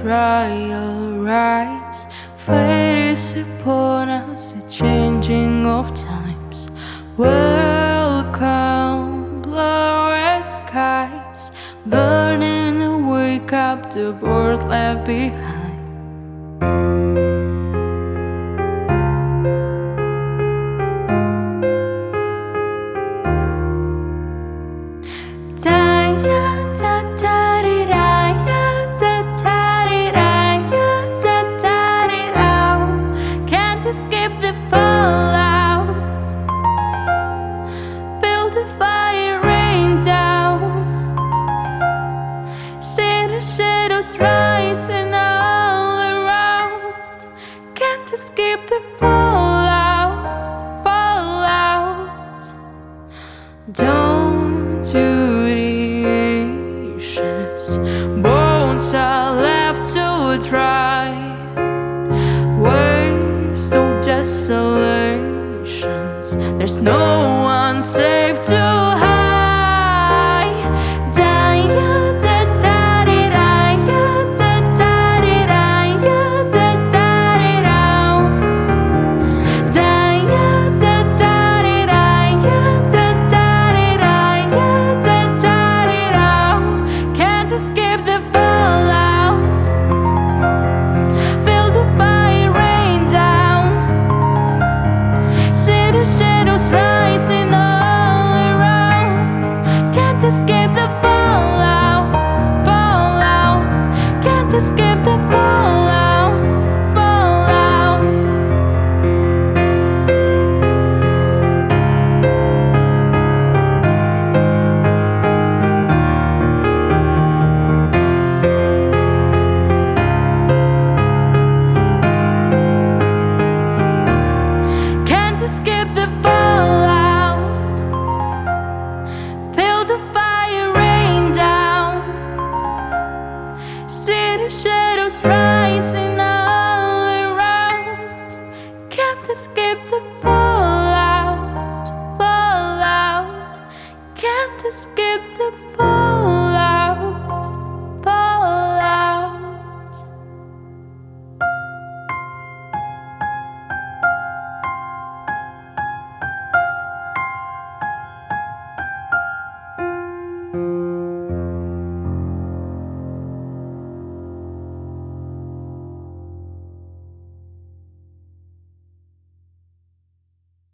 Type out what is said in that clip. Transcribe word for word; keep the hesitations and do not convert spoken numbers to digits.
trial rise. Fate is upon us, the changing of times. Welcome, blurred skies, burning to wake up the world left behind. Escape the fallout, feel the fire rain down, see the shadows rising all around. Can't escape the fallout, fallout. Down to the ashes, bones are left to dry. Desolations, there's no one safe to hide. Daya da da di daya da da di daya da da di down. Daya da da di daya da da di daya da da di down. Can't escape the fallout, feel the fire rain down, shadows rising all around. Can't escape the fallout, fallout. Can't escape the fallout, fallout. Can't escape the fallout, feel the fire rain down, see the shadows rising all around. Can't escape the fallout, fallout. Can't escape the fallout.